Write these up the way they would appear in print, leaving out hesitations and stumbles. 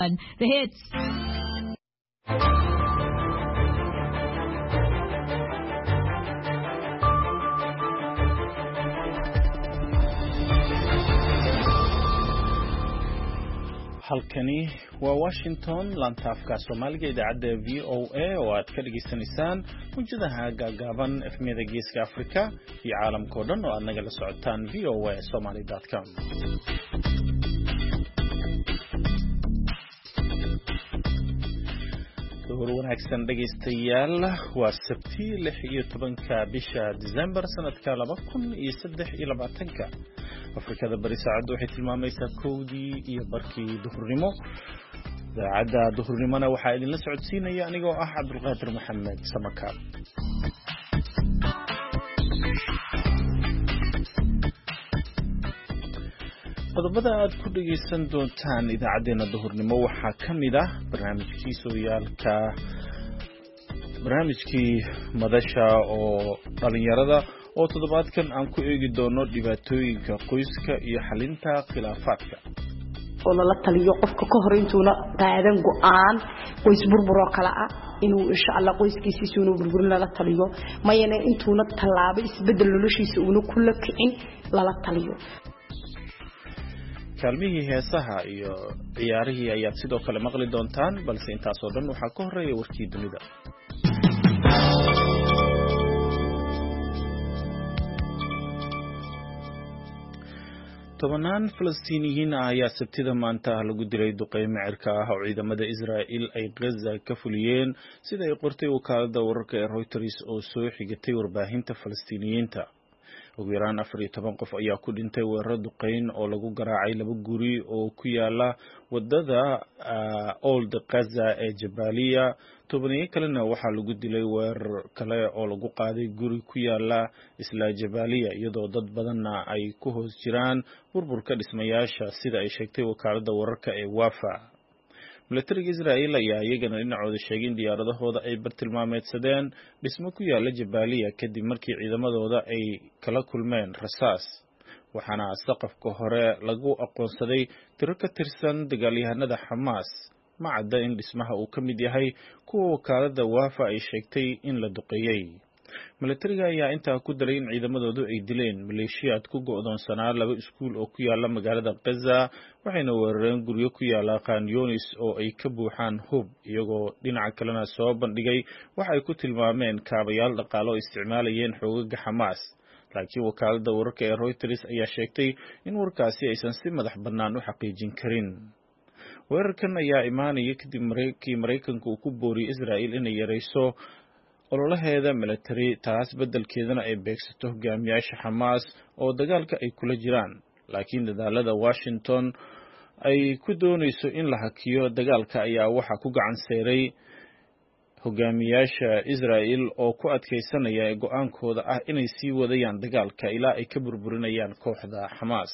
The hits. halkani waa Washington lantaafka Soomaaliga idaacada VOA oo aad ka dhageysanaysaan mujadaha gaagaaban efmiyada geeska Afrika iyo caalamka oo dhan oo aad nagala socotaan voasomali.com. wanaagsan dhageystayaal waa Sabti 16 bisha December sanadka 2023 Afrikada bari saacadu waxay tilmaamaysaa 1:00 duhurnimo saacada duhurnimona waxaa idin la socodsiinaya anigoo ah Cabdulqaadir Maxamed Samakaab qodobada aad ku dhageysan doontaan idaacadeena duhurnimo waxaa kamid ah barnaamijkii madasha oo dhalinyarada oo toddobaadkan aan ku eegi doono dhibaatooyinka qoyska iyo xalinta khilaafaadka oo la taliyo qofka ka hor intuuna qaadan go'aan qoys burburo kala ah inuu insha Allah qoyskiisa inuu burburin la taliyo mayana intuuna talaabo isbedel noloshiisa uu ku la kicin la taliyo kaalmihii heesaha iyo ciyaarihii ayaad sidoo kale maqli doontaan balse intaas oo dhan waxaa ka horeeya warkii dunida tobanaan Falastiiniyiin ayaa Sabtida maanta lagu dilay duqeymo cirka ah oo ciidamada Israa'iil ay Gaza ka fuliyeen sida ay qortay wakaaladda wararka ee Reuters oo soo xigatay warbaahinta Falastiiniyiinta ugu yaraan 14 qof ayaa ku dhintay weerar duqeyn oo lagu garaacay laba guri oo ku yaala wadada Old Gaza ee Jabaliya tobaniyo kalena waxaa lagu dilay weerar kale oo lagu qaaday guri ku yaala isla Jabaliya iyadoo dad badanna ay ku hoos jiraan burburka dhismayaasha sida ay sheegtay wakaaladda wararka ee Wafa militariga Israa'iil ayaa iyagana dhinacooda sheegay in diyaaradahooda ay bartilmaameedsadeen dhismo ku yaala Jabaliya kadib markii ciidamadooda ay kala kulmeen rasaas waxaana saqafka hore lagu aqoonsaday tiro ka tirsan dagaalyahanada Hamas ma cadda in dhismaha uu ka mid yahay kuwa wakaaladda Wafa ay sheegtay in la duqeeyay militariga ayaa intaa ku daray in ciidamadoodu ay dileen maleeshiyaad ku go'doonsanaa laba iskuul oo ku yaala magaalada Gaza waxayna weerareen guryo ku yaala Khan Yunis oo ay ka buuxaan hub iyagoo dhinaca kalena soo bandhigay waxa ay ku tilmaameen kaabayaal dhaqaale oo isticmaalayeen xoogagga Hamas laakiin wakaaladda wararka ee Reuters ayaa sheegtay in warkaasi aysan si madax bannaan u xaqiijin karin weerarkan ayaa imaanaya kadib markii Mareykanku uu ku booriyay Israa'iil inay yareyso ololaheeda military taas beddelkeedana ay beegsato hogaamiyaasha Hamas oo dagaalka ay kula jiraan laakiin dadaalada Washington ay ku doonayso in la hakiyo dagaalka ayaa waxa ku gacan seeray hogaamiyaasha Israa'iil oo ku adkeysanaya go'aankooda ah inay sii wadayaan dagaalka ilaa ay ka burburinayaan kooxda Hamas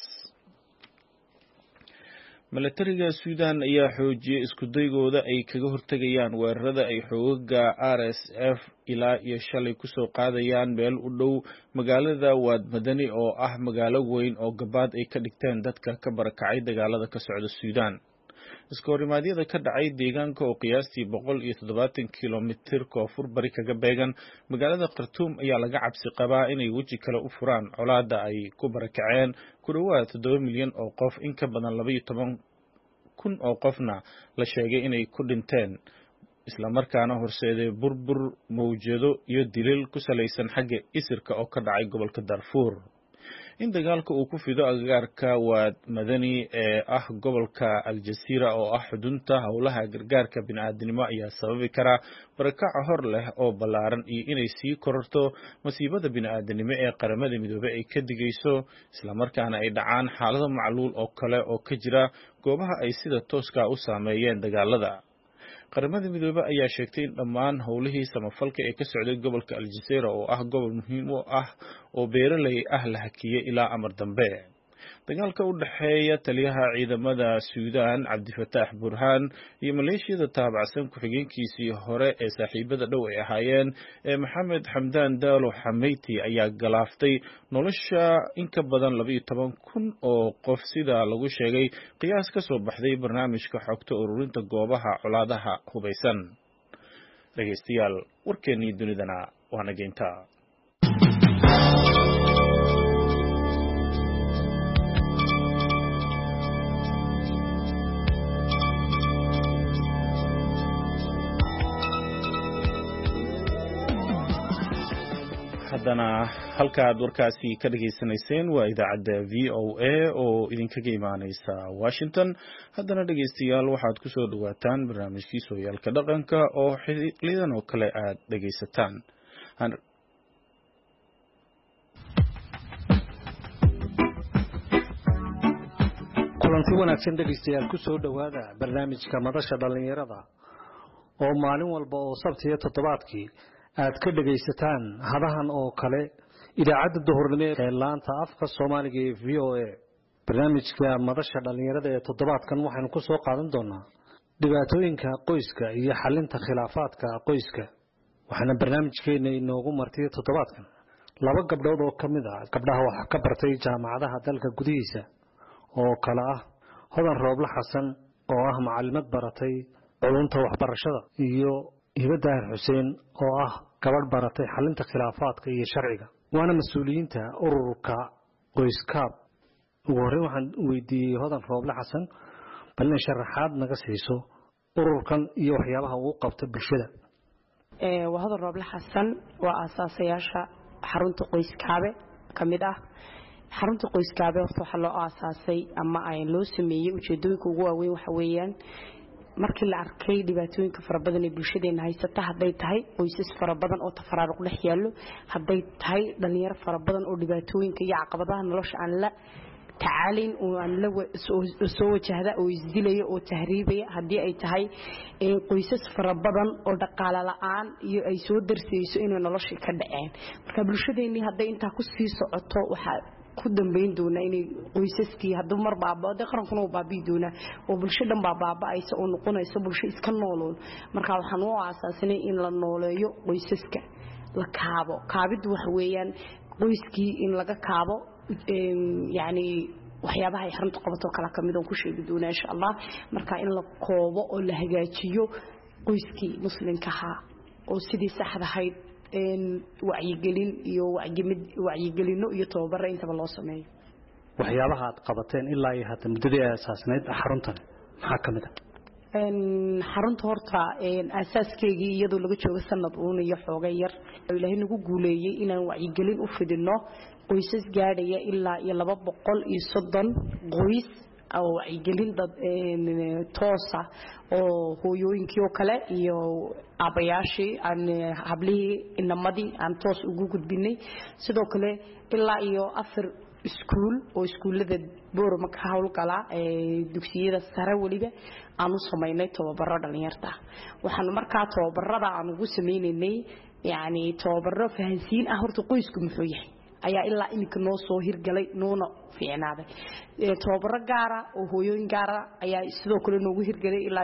militariga Suudaan ayaa xoojiyay isku daygooda ay kaga hortagayaan weerarada ay xoogagga RSF ilaa iyo shalay ku soo qaadayaan meel u dhow magaalada Waad Madani oo ah magaalo weyn oo gabaad ay ka dhigteen dadka ka barakacay dagaalada ka socda Suudaan iskoorimaadiyada ka dhacay deegaanka oo qiyaastii 170 kilomitir koonfur bari kaga beegan magaalada Khartoum ayaa laga cabsi qabaa inay weji kale u furaan colaadda ay ku barakaceen ku dhawaad 7 milyan oo qof in ka badan 12,000 oo qofna la sheegay inay ku dhinteen isla markaana horseeday burbur mawjado iyo dilil ku salaysan xagga isirka oo ka dhacay gobolka Darfur in dagaalka uu ku fido agagaarka Waad Madani ee ah gobolka Al-Jasiira oo ah xudunta howlaha gargaarka bini'aadanimo ayaa sababi kara barakac hor leh oo ballaaran iyo inay sii kororto masiibada bini'aadanimo ee qaramada midoobay ay ka digayso isla markaana ay dhacaan xaalado macluul oo kale oo ka jira goobaha ay sida tooska u saameeyeen dagaalada qaramada midoobay ayaa sheegtay in dhammaan howlihii samafalka ee ka socday gobolka Al-Jasiira oo ah gobol muhiim u ah oo beeraley ah la hakiyay ilaa amar dambe dagaalka u dhaxeeya taliyaha ciidamada Suudaan Cabdifataax Burhaan iyo maleeshiyada taabacsan ku-xigeenkiisii hore ee saaxiibada dhow ay ahaayeen Maxamed Xamdaan Daalo Xamayti ayaa galaaftay nolosha in ka badan 12,000 oo qof sida lagu sheegay qiyaas ka soo baxday barnaamijka xogta ururinta goobaha colaadaha hubeysan. dhegeystayaal warkeennii dunidana waa nageynta. haddana halkaad warkaasi ka dhageysanayseen waa idaacadda VOA oo idinkaga imaaneysa Washington. haddana dhegeystayaal waxaad ku soo dhawaataan barnaamijkii sooyaalka dhaqanka oo xilidan oo kale aad dhegeysataan. kulanti wanaagsan dhegeystayaal ku soo dhawaada barnaamijka madasha dhalinyarada oo maalin walba oo sabti iyo toddobaadkii aad ka dhagaysataan hadahan oo kale idaacadda duhurnimo ee laanta afka Soomaaliga ee VOA. barnaamijka madasha dhalinyarada ee toddobaadkan waxaanu ku soo qaadan doonaa dhibaatooyinka qoyska iyo xalinta khilaafaadka qoyska. waxaana barnaamijkeena inoogu martay toddobaadkan laba gabdhood oo kamid ah gabdhaha wax ka bartay jaamacadaha dalka gudihiisa oo kala ah Hodan Rooble Xasan oo ah macallimad baratay culumta waxbarashada iyo Hibadaar Xuseen oo ah gabadh baratay xalinta khilaafaadka iyo sharciga waana mas'uuliyiinta ururka qoyskaab. ugu horreyn waxaan weydiiyey Hodan Rooble Xasan bal in sharaxaad naga siiso ururkan iyo waxyaabaha uu qabto bulshada. waa Hodan Rooble Xasan waa aasaasayasha xarunta qoyskaabe kamid ah. xarunta qoyskaabe waxa loo aasaasay ama ay loo sameeyay ujeedooyinka ugu waaweyn waxa weeyaan markii la arkay dhibaatooyinka fara badan ee bulshadeena haysata haday tahay qoysas fara badan oo tafaraaruq dhex yaalo haday tahay dhalinyaro fara badan oo dhibaatooyinka iyo caqabadaha nolosha aan la tacaalin oo aan la soo wajahda oo isdilaya oo tahriibaya hadii ay tahay qoysas fara badan oo dhaqaale la'aan iyo ay soo darsayso inay nolosha ka dhaceen. marka bulshadeena haday inta ku sii socoto waxa ku dambeyn doona inay qoysaskii haduu mar baabado qaranku uu baabii doona oo bulshadan baabaayso oo noqonayso bulsho iska noolool. marka waxaan u aasaasnay in la nooleeyo qoysaska la kaabo. kaabidu waxa weeyaan qoyskii in laga kaabo yani waxyaabaha ay xarunta qabato kala kamid oo ku sheegi doona insha Allah. marka in la koobo oo la hagaajiyo qoyskii muslimka ahaa oo sidii saxda ahayd wacyigelin iyo wacyigelino iyo tababar intaba loo sameeyo. waxyaabaha aad qabateen ilaa ay hadda muddadii asaasneed xaruntan maxaa kamid ah? xarunta horta asaaskeegii iyadoo laga joogo sanad uun iyo xoogay yar Ilaahay nagu guuleeyay inaan wacyigelin u fidino qoysas gaadhaya ilaa iyo 230 qoys oo wacyigelin dad toosa oo hooyooyinkii oo kale iyo aabayaashii aan hablihii inamadii aan toos ugu gudbinay. sidoo kale ilaa iyo 4 iskuul oo iskuulada Boorama ka hawlgala dugsiyada sare waliba aan u sameeynay tababaro dhalinyarta. waxaan markaa tababarada aan ugu sameeynay yani tababaro fahansiin ah horta qoysku muxuu yahay ayaa ilaa inka noo soo hirgalay noona fiicnaaday. tababaro gaara oo hooyooyin gaara ayaa sidoo kale noogu hirgalay ilaa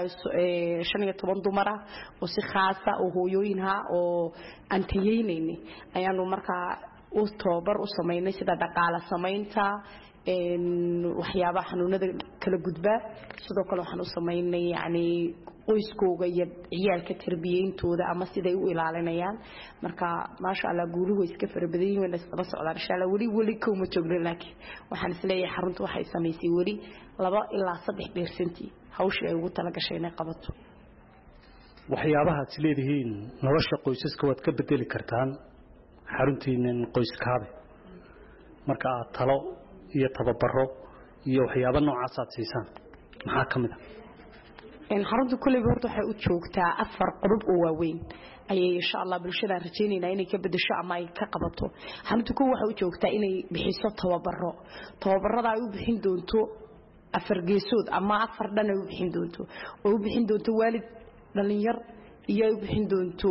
15 dumar ah oo si khaas ah oo hooyooyinha oo antayeynayni ayaanu markaa u tababar u sameeynay sida dhaqaale sameynta waxyaabaha xanuunada kala gudba. sidoo kale waxaan u sameeynay yani qoyskooga iyo ciyaalka tarbiyeyntooda ama siday u ilaalinayaan. marka maasha Allah guuluhu iska farabadan wayna isla socdaan insha Allah wali kuma joogno laakiin waxaan isleeyahay xaruntu waxay sameysay wali 2 ilaa 3% hawsha ay ugu tala gashay inay qabato. waxyaabaha aad leedihiin nolosha qoysaska waad ka bedeli kartaan xaruntiinan qoyskaabe marka aad talo iyo tababaro iyo waxyaabo noocaas aad siisaan maxaa kamid ah? xaruntu kulli horta waxay u joogtaa 4 qodob oo waaweyn ayay insha Allah bulshada rajaynayna inay ka bedesho ama ay ka qabato. xaruntu waxay u joogtaa inay bixiso tababarada ay u bixin doonto 4 geesood ama 4 dhan ay u bixin doonto oo u bixin doonto waalid dhalinyar iyo u bixin doonto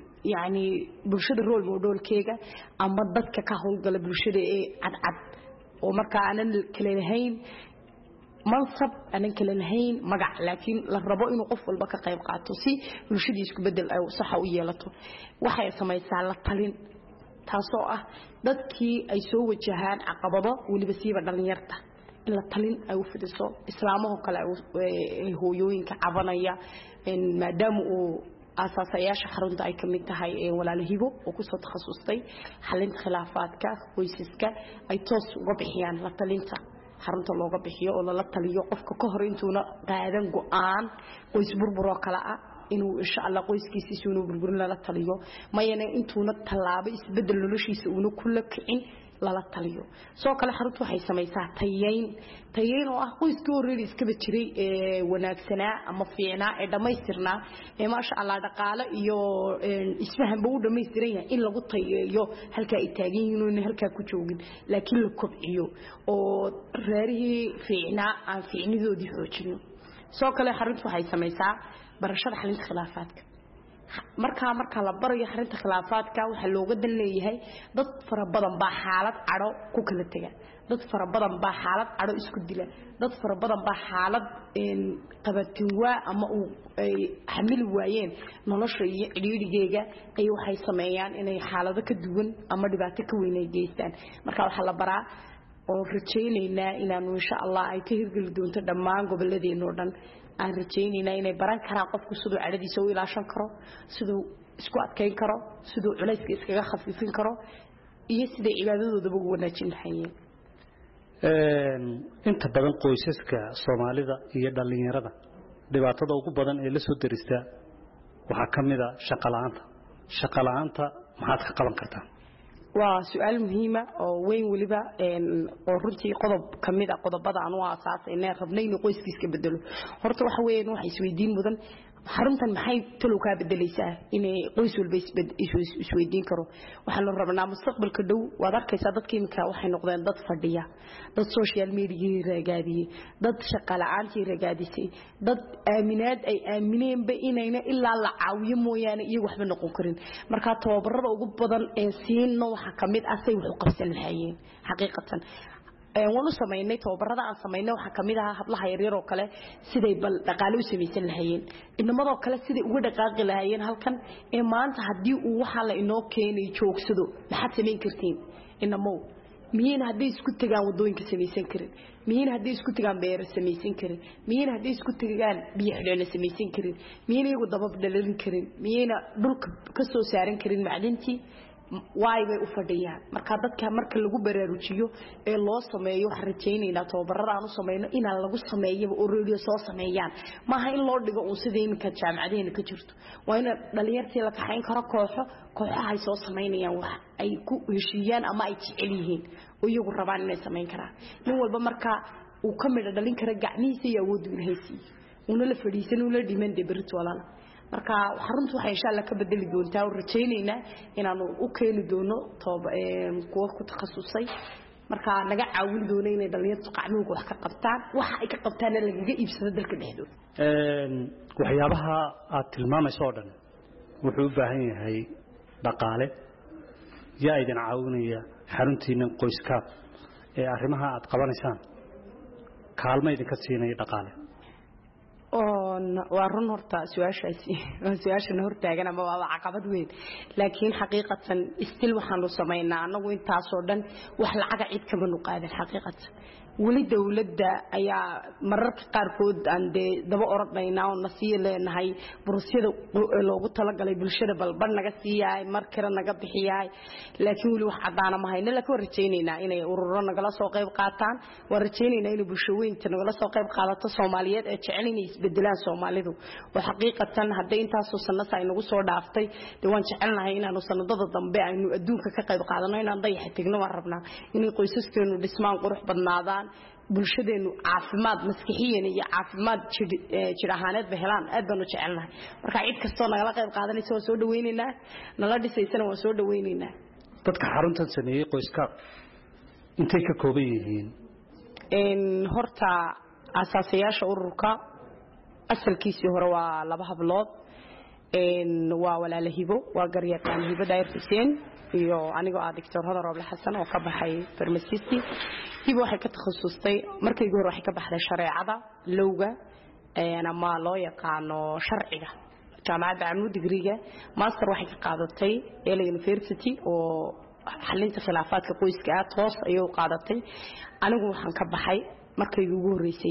يعني bulshada role modelkeega ama dadka ka howlgala bulshada ee cadcad oo marka aanan kala lahayn mansab aanan kala lahayn magac laakiin la rabo inuu qof walba ka qayb qaato si bulshadiisu isku bedel ay sax u yeelato waxay samaysaa la talin taasoo ah dadkii ay soo wajahaan caqabado waliba siiba dhalinyarta in la talin ay u fidiso islaamaha kale ay hooyooyinka cabanaya maadaama uu asaasayaasha xarunta ay kamid tahay walaalahibo oo ku soo takhasustay xalinta khilaafaadka qoysaska ay toos uga bixiyaan la talinta xarunta looga bixiyo oo la taliyo qofka ka hor intuuna qaadan go'aan qoys burbur oo kala ah inuu insha Allah qoyskiisa inuu burburin la taliyo mayana intuuna talaabo isbedel noloshiisa uu ku la kicin la taliyo soo kale xaruntu waxay samaysaa tayeyn oo ah qoyska horeeyay iska jiray wanaagsanaa ama fiicnaa ee dhameystirnaa ee ma sha Allah dhaqaale iyo isfahan buu dhameystiran yahay in lagu tayeeyo halka ay taagan yihiin halka ku joogin laakiin la kobciyo oo reerihii fiicnaa aan fiicnidoodii xoojino soo kale xaruntu waxay samaysaa barashada xalinta khilaafaadka marka la barayo xalinta khilaafaadka waxa looga dan leeyahay dad fara badan baa xaalad caro ku kala taga dad fara badan baa xaalad caro isku dila dad fara badan baa xaalad qabatin waa ama ay xamil waayeen nolosha iyo xiriirigeega ay waxay sameeyaan inay xaalado ka duwan ama dhibaato ka weyn ay geystaan marka waxa la baraa oo rajaynaynaa inaanu insha Allah ay ka hirgeli doonto dhammaan gobolladeena oo dhan aan rajaynaynaa inay baran karaan qofku sidoo cadadiisa u ilaashan karo sidoo isku adkeyn karo sidoo culayska iskaga khafiifin karo iyo sida cibaadadooda ugu wanaajin lahaayeen inta badan qoysaska Soomaalida iyo dhalinyarada dhibaatada ugu badan ee la soo dirista waxa kamid ah shaqo la'aanta maxaad ka qaban kartaa waa su'aal muhiim ah oo weyn waliba oo runtii qodob kamid ah qodobada aan u aasaasay rabnay in qoyskiiska bedelo horta waxa weeyaan waxa isweydiin mudan xaruntan maxay talo ka bedelaysaa inay qoys walba isweydiin karo waxa la rabnaa mustaqbalka dhow waad arkaysaa dadkiinka waxay noqdeen dad fadhiya dad social media ragaadiyay dad shaqo la'aantii ragaadisay dad aaminaad ay aamineenba inayna ilaa la caawiyo mooyaan iyagu waxba noqon karin marka tababarada ugu badan ee siino waxa kamid ah say wax u qabsan lahaayeen xaqiiqatan wanu sameeynay tababarada aan sameeynay waxa kamid ah hablaha yaryar oo kale siday bal dhaqaale u sameeysan lahaayeen inamada kale siday uga dhaqaaqi lahaayeen halkan ee maanta hadii uu waxa la inoo keenay joogsado maxaad sameyn kartiin inamo miyeen hadii isku tagaan wadooyinka sameeysan karin miyeen hadii isku tagaan beer sameeysan karin miyeen hadii isku tagaan biyo xidhana sameeysan karin miyeen iyagu dabab dhalarin karin miyeen dhulka ka soo saaran karin macdintii way u fadhiyaan marka dadka marka lagu baraarujiyo ee loo sameeyo waxa rajaynayna tababarada aan u sameeyno in lagu sameeyo oo radio soo sameeyaan maaha in loo dhigo uu sidii imka jaamacadeena ka jirto waa in dhalinyartii la kaxayn karo kooxaha ay soo sameeyaan wax ay ku heshiiyaan ama ay jecel yihiin oo iyagu rabaan inay sameyn karaan nin walba marka uu ka mid dhalin kara gacmihiisa iyo awood u leeyahay una la fadhiisan una dhiman debrito walana marka xaruntu waxay insha Allah ka bedeli doontaa oo rajaynayna inaanu u keeni doono kuwa ku takhasusay marka naga caawin doono inay dhalinyartu qacmiga wax ka qabtaan waxa ay ka qabtaan laga iibsado dalka dhexdooda waxyaabaha aad tilmaamayso oo dhan wuxuu u baahan yahay dhaqaale yaa idin caawinaya xaruntiina qoyska ee arrimaha aad qabanaysaan kaalmo idin ka siinay dhaqaale waa run horta su'aashan hortaagan ama waa caqabad weyn laakiin xaqiiqatan istil waxaanu sameeynaa anagu intaas oo dhan wax lacag cid kama nuqaadan xaqiiqatan wali dawladda ayaa mararka qaar kood aan daba orodnayna oo nasiyo leenahay burusyada loogu talagalay bulshada balban naga siiyay markira naga bixiyay laakiin wali wax cadaana ma hayna la ka rajaynayna inay ururo nagala soo qayb qaataan waa rajaynayna in bulshooyinka nagala soo qayb qaadato Soomaaliyeed ee jecel inay isbedelaan Soomaalidu oo xaqiiqatan haday intaas oo sanad ay nagu soo dhaaftay waan jecelnahay inaanu sanadada dambe aynu adduunka ka qayb qaadano inaan dayax tigno waan rabnaa inay qoysaskeenu dhismaan qurux badnaadaan bulshadeenu caafimaad maskaxiyan iyo caafimaad jir ahaaneed helaan aad baan u jecelnahay marka cid kasto nagala qayb qaadanayso soo dhaweynayna nala dhisaysana waan soo dhaweynayna dadka xaruntan sameeyay qoyska intay ka kooban yihiin horta asaasayaasha ururka asalkiisii hore waa laba hablood waa walaalahibo waa garyaqaan hibo daayir xuseen iyo anigoo ah Dr. Hodar Roble Xasan oo ka baxay pharmacist hibo waxay ka takhasustay markii hore waxay ka baxday shareecada lowga ama loo yaqaano sharciga jaamacadda Amnu digriga master waxay ka qaadatay Yale University oo xalinta khilaafaadka qoyska toos ayuu qaadatay anigu waxaan ka baxay markii ugu horeysay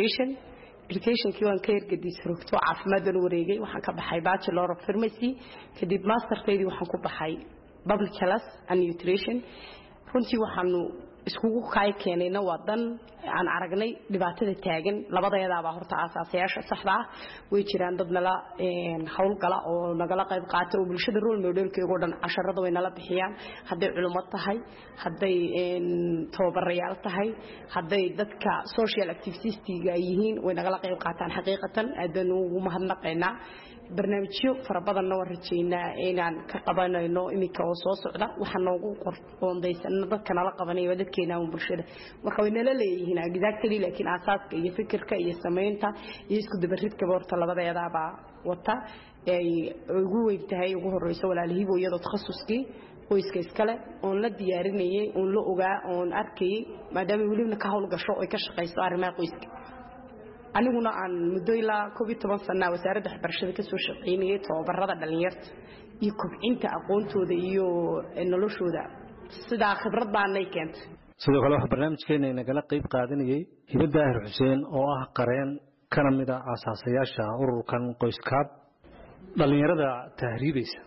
education-kii waan ka hirgadisay rugto caafimaad oo wareegay waxaan ka baxay Bachelor of Pharmacy kadib masterkeedii waxaan ku baxay Public Health and Nutrition runtii waxaanu iskugu keenayna wadan aan aragnay dhibaatada taagan labadayadaaba horta aasaasyaasha saxda ah way jiraan dad nala hawl gala oo nagala qayb qaata oo bulshada role modelkeego dhan casharada way nala bixiyaan haday culumad tahay haday tababarayaal tahay haday dadka social activistiga yihiin way nagala qayb qaataan xaqiiqatan aadaan ugu mahadnaqaynaa barnaamijyo farabadan oo rajeynaa inaan ka qabanayno imika oo soo socda waxa noogu qoondaysan dadka nala qabanayo dadkeena bulshada marka way nala leeyihiin exactly laakiin asaaska iyo fikirka iyo sameynta iyo isku dabaridka boorta labadeedaba wata ay ugu weyntahay ugu horeyso walaalihiibo iyadoo takhasuskii qoyska iskale oo la diyaarinayay oo la ogaa oo arkay maadaama waliba ka hawl gasho oo ka shaqeyso arrimaha qoyska aniguna aan muddo ilaa 12 sano wasaaradda waxbarashada ka soo shaqeynayay tababarada dhalinyarta iyo kobcinta aqoontooda iyo noloshooda sida khibrad baan ay keentay sidoo kale waxa barnaamijkeena nagala qayb qaadanayay Hibo Daahir Xuseen oo ah qareen kana mid ah asaasayaasha ururkan qoyskaab dhalinyarada tahriibaysa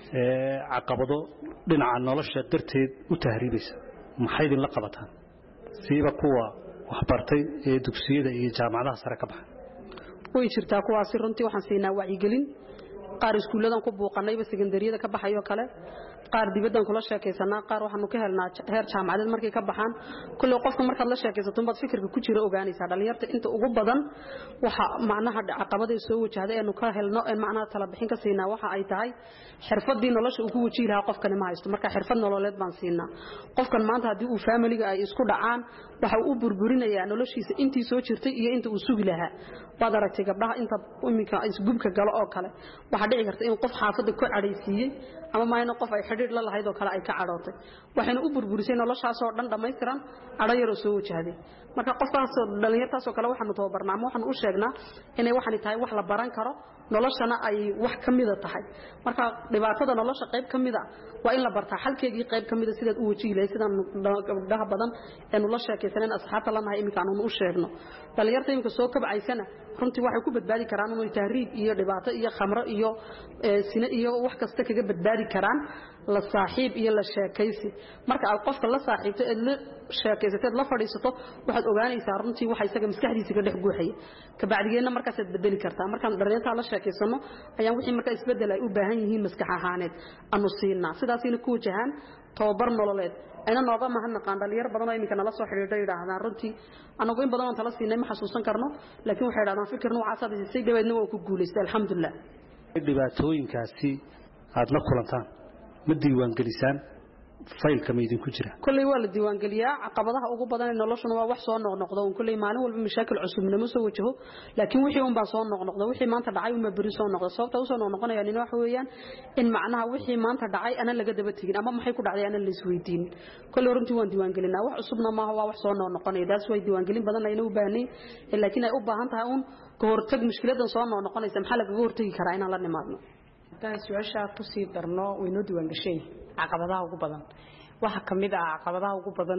caqabado dhinaca nolosha darteed u tahriibaysa maxay idin la qabataan siiba kuwa waxbartay ee dugsiyada iyo jaamacadaha sare ka baxay way jirtaa kuwaas runtii waxaan siinaa wacyigelin qaar iskuuladan ku buuqanayba secondariyada ka baxayo kale qaar dibadan kula sheekaysanaa qaar waxaanu ka helnaa heer jaamacadeed markay ka baxaan kullu qofka markaad la sheekaysato baad fikirka ku jira ogaanaysaa dhalinyarta inta ugu badan waxa macnaha caqabadaha soo wajahday ee ka helno ee macnaha tala bixin ka siinaa waxa ay tahay xirfadii nolosha uu ku wajihi lahaa qofkan ma haysto marka xirfad nololeed baan siinaa qofkan maanta hadii uu family-ga ay isku dhacaan waxa uu burburinayaa noloshiisa intii soo jirtay iyo inta uu sugi lahaa baad aragtay gabdhaha inta imika isgubka galo oo kale waxa dhici karta in qof xaafada ku cadhaysiiyay ama maayna qof ay xiriir la lahayd oo kale ay ka cadhootay waxayna u burburisay noloshaas oo dhan dhameystiran cadho yar oo soo wajahday marka qofkaas dhalinyartaas oo kale waxaanu tababarnaa waxaan u sheegnaa inay waxani tahay wax la baran karo noloshana ay wax kamid tahay marka dhibaatada nolosha qayb kamid ah waa in la bartaa xalkeedii qayb kamid ah sidaad u wajiilay sidaan gabdhaha badan ee la sheekaysaneen asxaabta lanahay imika aanu u sheegno dhalinyarta imika soo kabcaysana runtii waxay ku badbaadi karaan inay tahriib iyo dhibaato iyo khamro iyo sina iyo wax kasta kaga badbaadi karaan la saaxiib iyo la sheekaysi marka aad qofka la saaxiibto ee la sheekaysato la fadhiisato waxaad ogaanaysaa runtii waxa isaga maskaxdiisa ka dhex guuxay ka bacdigeena markaas aad bedeli kartaa markaan dhalinyarta la sheekaysano ayaan wixii marka isbedel ay u baahan yihiin maskax ahaaneed aanu siinaa sidaasina ku wajahan tababar nololeed ayna nooga mahadnaqaan dhalinyar badan oo imika nala soo xiriiray yiraahdaan runtii anagu in badan oo tala siinay ma xasuusan karno laakiin waxay yiraahdaan fikir noocaas ah si dhaweedna waa ku guuleystay alxamdulillah dhibaatooyinkaasi aad la kulantaan ma diiwaan gelisaan faylka ma idin ku jira kulli waa la diiwaan geliyaa caqabadaha ugu badan ee noloshuna waa wax soo noqnoqdo oo kulli maalin walba mashaakil cusub nimo soo wajaho laakiin wixii un baa soo noqnoqdo wixii maanta dhacay uma bari soo noqdo sababta uu soo noqonaya in wax weeyaan in macnaha wixii maanta dhacay ana laga daba tagin ama maxay ku dhacday ana la isweydiin kulli runtii waan diiwaan gelinaa wax cusubna ma waa wax soo noqonaya daas way diiwaan gelin badan ayna u baahnay laakiin ay u baahan tahay un ka hortag mushkiladan soo noqonaysa maxaa laga hortagi karaa inaan la nimaadno taas su'aasha ku sii darno waynu diiwaan gashay caqabadaha ugu badan waxa kamid ah caqabadaha ugu badan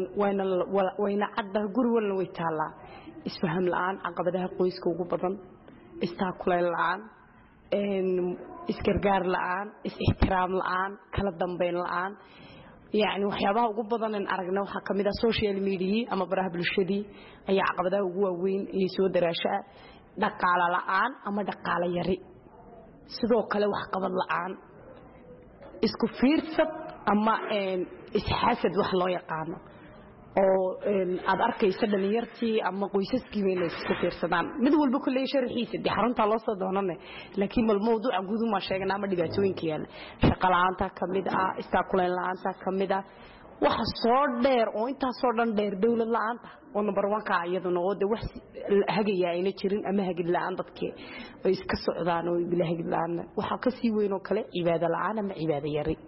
wayna cadda guri walna way taalaa isfaham la'aan caqabadaha qoyska ugu badan istaakulay la'aan isgargaar la'aan is-ixtiraam la'aan kala dambeyn la'aan يعني waxyaabaha ugu badan in aragna waxa kamid ah social media ama baraha bulshadii ayaa caqabadaha ugu waaweyn ee soo daraashaa dhaqaale la'aan ama dhaqaale yari sidoo kale wax qabad la'aan isku fiirsad ama isxaasad wax loo yaqaano oo aad arkaysa dhalinyartii ama qoysaskii bay isku fiirsadaan mid walba kulay sharxiisa di xarunta loo soo doonane laakiin mal mowduuca guud uma sheegna ama dhibaatooyinka yaala shaqo la'aanta kamid ah istaakuleen la'aanta kamid ah waxa soo dheer oo inta soo dhan dheer dawlad la'aanta oo number 1 ka iyaduna oo wax hagaya ayna jirin ama hagid la'aan dadkii ay iska socdaan oo bilaa hagid la'aan waxa ka sii weyn oo kale cibaado la'aan ama cibaado yari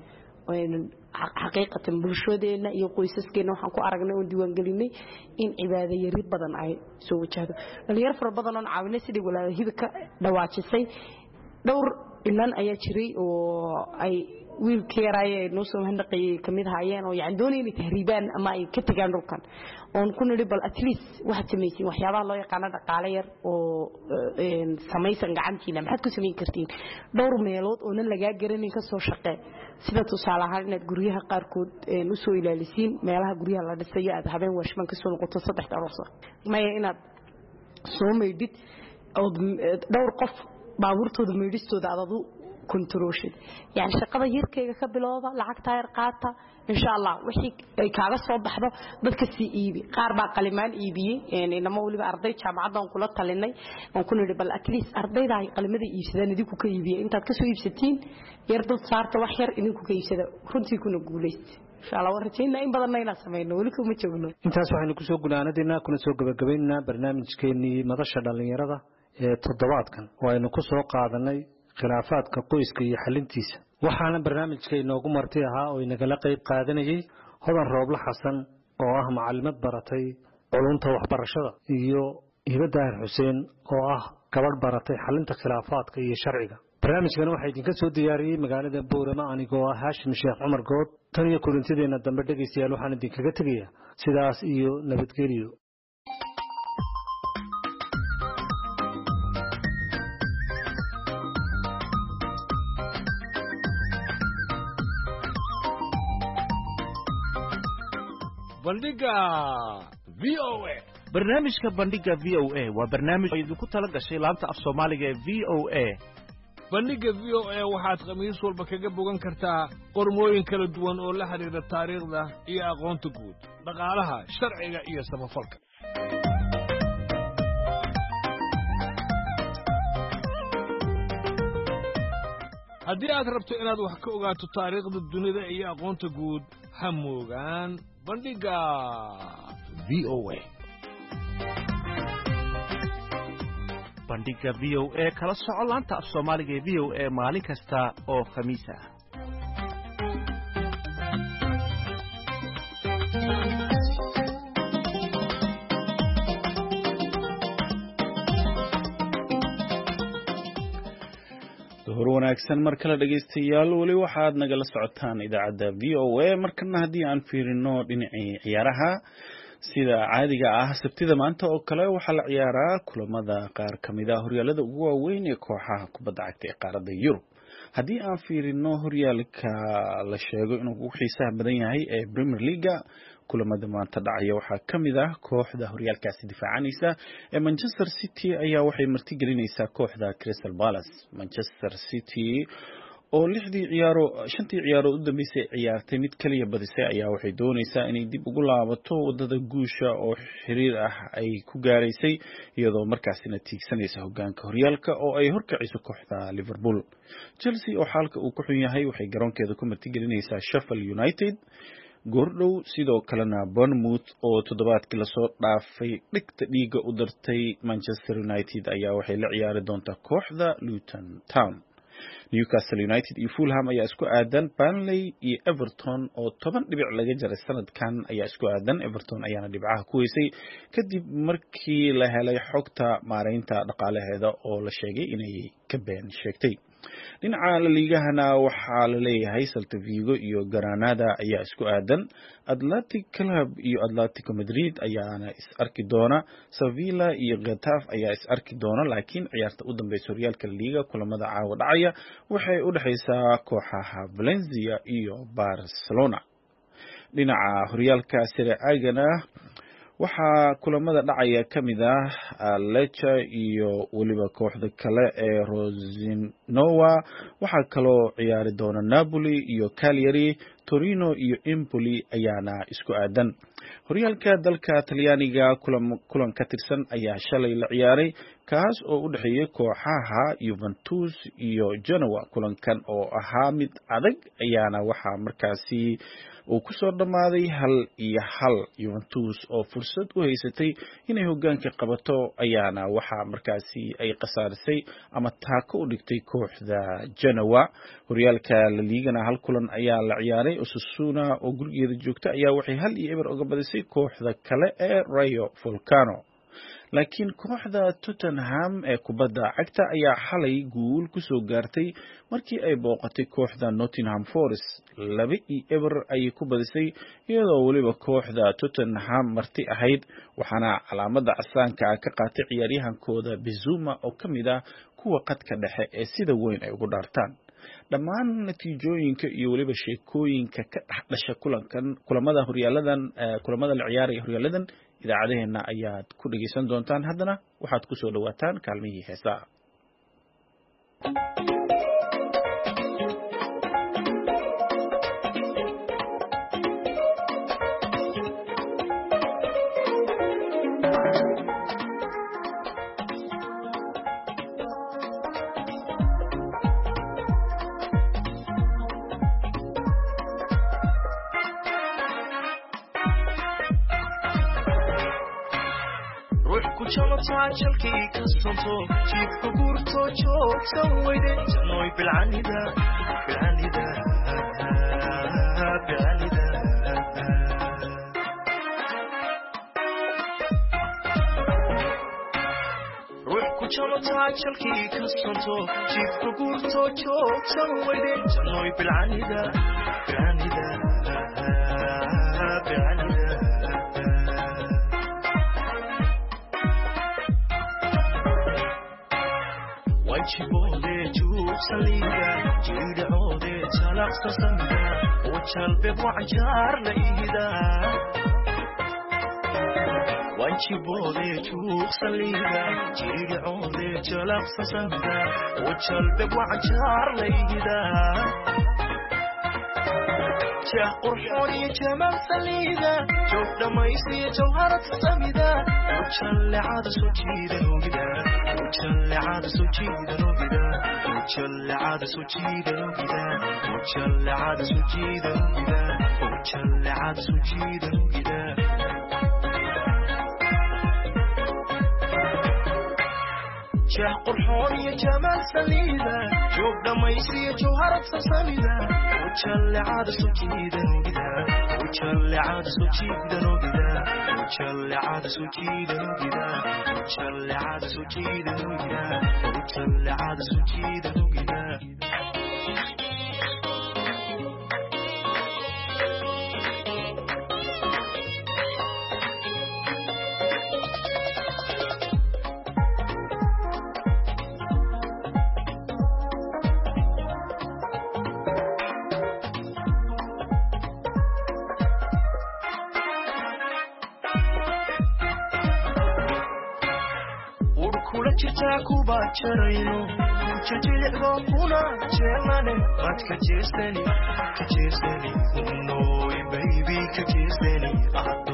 xaqiiqatan bulshadeena iyo qoysaskeena waxaan ku aragnay oo diiwaan gelinay in cibaado yari badan ay soo wajahdo dhalinyaro fara badan oo caawinay sidii walaal hibka dhawaajisay dhowr inan ayaa jiray oo ay wiilkii yaraayay noo soo handaqay kamid haayeen oo yaan doonayeen tahriibaan ama ay ka tagaan dhulkan oon ku niri bal at least waxa sameeyay waxyaabaha loo yaqaan dhaqaale yar oo samaysan gacantiina maxaad ku sameyn kartiin dhowr meelood oo laga garanin ka soo shaqee sida tusaale ahaan inaad guryaha qaarkood u soo ilaalisiin meelaha guryaha la dhisayo aad habeen washman ka soo noqoto 3 aroos maya inaad soo meydid oo dhowr qof baabuurtooda meydistooda aad controlshid yani shaqada yarkayga ka bilowda lacagta yar qaata insha Allah wixii ay kaaga soo baxdo dadka si iibi qaar baa qalimaan iibiyay inama waliba arday jaamacadan kula talinay oo ku niri bal at least ardayda ay qalimada iibsadaan idinku ka iibiyay intaad ka soo iibsatiin yar dad saarta wax yar idinku ka iibsada runtii kuna guuleystay insha Allah warjeena in badan ayna sameeyno wali kuma joogno intaas waxaynu ku soo gunaanadina kuna soo gabagabeynaa barnaamijkeennii madasha dhalinyarada ee toddobaadkan oo aynu ku soo qaadanay khilaafaadka qoyska iyo xalintiisa waxaana barnaamijka inoogu martay ahaa oo inagala qayb qaadanayay Hodan Rooble Xasan oo ah macallimad baratay culumta waxbarashada iyo Ibadaar Xuseen oo ah gabadh baratay xalinta khilaafaadka iyo sharciga barnaamijkan waxa idinka soo diyaariyay magaalada Boorama anigoo ah Haashim Sheekh Cumar Good tan iyo kulantideena dambe dhageystayaal waxaan idinkaga tagayaa sidaas iyo nabadgelyo bandhiga VOA barnaamijka bandhiga VOA waa barnaamij idinku tala gashay laanta af Soomaaliga ee VOA bandhiga VOA waxaad khamiis walba kaga bogan kartaa qormooyin kala duwan oo la xiriira taariikhda iyo aqoonta guud dhaqaalaha sharciga iyo samafalka haddii aad rabto inaad wax ka ogaato taariikhda dunida iyo aqoonta guud ha moogaan bandhiga VOA bandhiga VOA kala soco laanta af Soomaaliga ee VOA maalin kasta oo khamiis ah wanaagsan mar kale dhageystayaal wali waxaad nagala socotaan idaacada VOA markana hadii aan fiirino dhinacii ciyaaraha sida caadiga ah sabtida maanta oo kale waxa la ciyaaraa kulamada qaar kamid ah horyaalada ugu waaweyn ee kooxaha kubadda cagta ee qaaradda Yurub hadii aan fiirino horyaalka la sheego inuu ugu xiisaha badan yahay ee Premier League kulamada maanta dhacaya waxaa kamid ah kooxda horyaalkaasi difaacanaysa ee Manchester City ayaa waxay marti gelinaysaa kooxda Crystal Palace Manchester City oo shantii ciyaaro u dambeysay ciyaartay mid kaliya badisay ayaa waxay doonaysaa inay dib ugu laabato wadada guusha oo xiriir ah ay ku gaaraysay iyadoo markaasina tiigsanaysa hogaanka horyaalka oo ay horkacayso kooxda Liverpool Chelsea oo xaalka uu ku xun yahay waxay garoonkeeda ku marti gelinaysaa Sheffield United goordhow sidoo kalena Bournemouth oo toddobaadkii lasoo dhaafay dhigta dhiiga u dartay Manchester United ayaa waxay la ciyaari doontaa kooxda Luton Town Newcastle United iyo Fulham ayaa isku aadan Burnley iyo Everton oo 10 dhibic laga jaray sanadkan ayaa isku aadan Everton ayaana dhibcaha ku heysay kadib markii la helay xogta maareynta dhaqaalaheeda oo la sheegay inay ka been sheegtay dhinaca la liigahana waxaa la leeyahay Celta Vigo iyo Granada ayaa isku aadan Athletic Club iyo Atletico Madrid ayaana is arki doona Sevilla iyo Getafe ayaa is arki doona laakiin ciyaarta u dambaysa horyaalka liiga kulamada caawa dhacaya waxay u dhaxaysaa kooxaha Valencia iyo Barcelona dhinaca horyaalka Serie A-gana waxaa kulamada dhacaya kamid ah Lecce iyo waliba kooxda kale ee Rosinoa waxaa kaloo ciyaari doona Napoli iyo Cagliari Torino iyo Empoli ayaana isku aadan horyaalka dalka Talyaaniga kulan ka tirsan ayaa shalay la ciyaaray kaas oo u dhexeeyay kooxaha Juventus iyo Genoa. Kulankan oo ahaa mid adag ayaana waxaa markaasi uu ku soo dhamaaday 1-1. Juventus oo fursad u haysatay inay hoggaanka qabato ayaana waxaa markaasi ay qasaarisay ama taako u dhigtay kooxda Genoa. Horyaalka La Ligana hal kulan ayaa la ciyaaray. Osasuna oo gurigeeda joogta ayaa waxay 1-0 uga badisay kooxda kale ee Rayo Vallecano. laakiin kooxda Tottenham ee kubadda cagta ayaa xalay guul ku soo gaartay markii ay booqatay kooxda Nottingham Forest. 2-0 ay ku badisay iyadoo waliba kooxda Tottenham marti ahayd, waxaana calaamada casaanka ka qaatay ciyaaryahankooda Bizuma oo kamid ah kuwa qadka dhexe ee sida weyn ay ugu dhaartaan. dhammaan natiijooyinka iyo waliba sheekooyinka ka dhasha kulamada la ciyaaray horyaaladan idaacadeena ayaad ku dhageysan doontaan. haddana waxaad ku soo dhawaataan kaalmihii heesaha. jalkii ka sonto jiibka guurto joogsan weyde janoy bilcanida ruux ku jamataa jalkii ka sonto jiibka guurto joogsan weyde janoy bilcanida jibode juuqsaliga jiidhoode talaqsa samida oo jalbe wajar la ihida wajibode juuqsaliga jiidhoode talaqsa samida oo jalbe wajar la ihida jah qurxoon jamal salida joog dhamaysi jawharad samida oo jalcada soo jiidan ogida وجلعاد سجيد نوبدا وجلعاد سجيد نوبدا وجلعاد سجيد نوبدا وجلعاد سجيد نوبدا جاه قرحون يا جمال سليدا جوب دميسي جوهرة سسميدا وجلعاد سجيد نوبدا وجلعاد سجيد نوبدا وجلعاد سجيد نوبدا وجلعاد سجيد نوبدا وجلعاد سجيد نوبدا kuba jarayno kujajilco kuna jeelane mad ka jeesani noy baby ka jeesani ahdo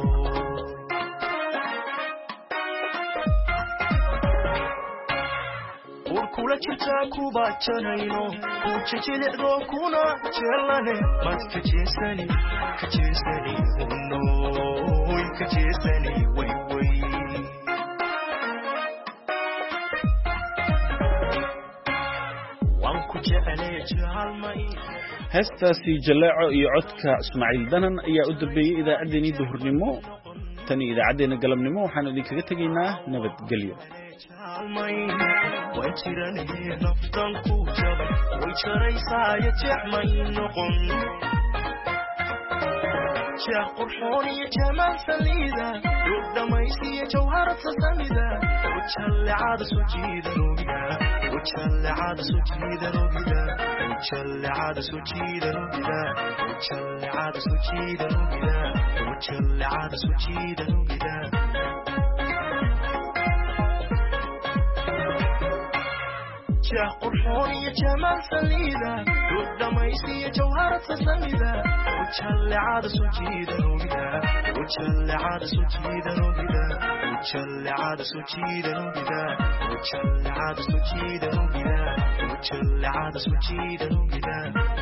kula jirta kuba jarayno kujajilco kuna jeelane mad ka jeesani noy ka jeesani way heestaasi jaleeco iyo codka Ismaaciil Danan ayaa u dambeeyay idaacadeena duhurnimo. tan idaacadeena galabnimo waxaan idinkaga tegaynaa nabadgelyo. jah qurxoon iyo jamal salida joog dhamaysi jawharad samida وجلعاد سجيد نوبدا وجلعاد سجيد نوبدا وجلعاد سجيد نوبدا وجلعاد سجيد نوبدا وجلعاد سجيد نوبدا جاه قرحون يا جمال سليدة قدام يسي جوهرة سميدة وجهل عاد سجيدة نوبدا وجهل عاد سجيدة نوبدا وجهل عاد سجيدة نوبدا وجهل عاد سجيدة نوبدا وجهل عاد سجيدة نوبدا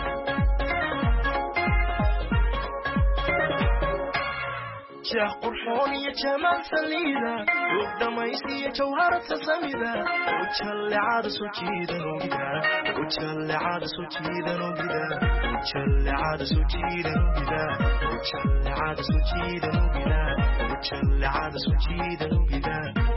جاه قرحون يا جمال سليدة قدام يسي جوهرة سميدة وجهل عاد سجيدة نوبدا وجهل عاد سجيدة نوبدا وجهل عاد سجيدة نوبدا وجهل عاد سجيدة نوبدا وجهل عاد سجيدة نوبدا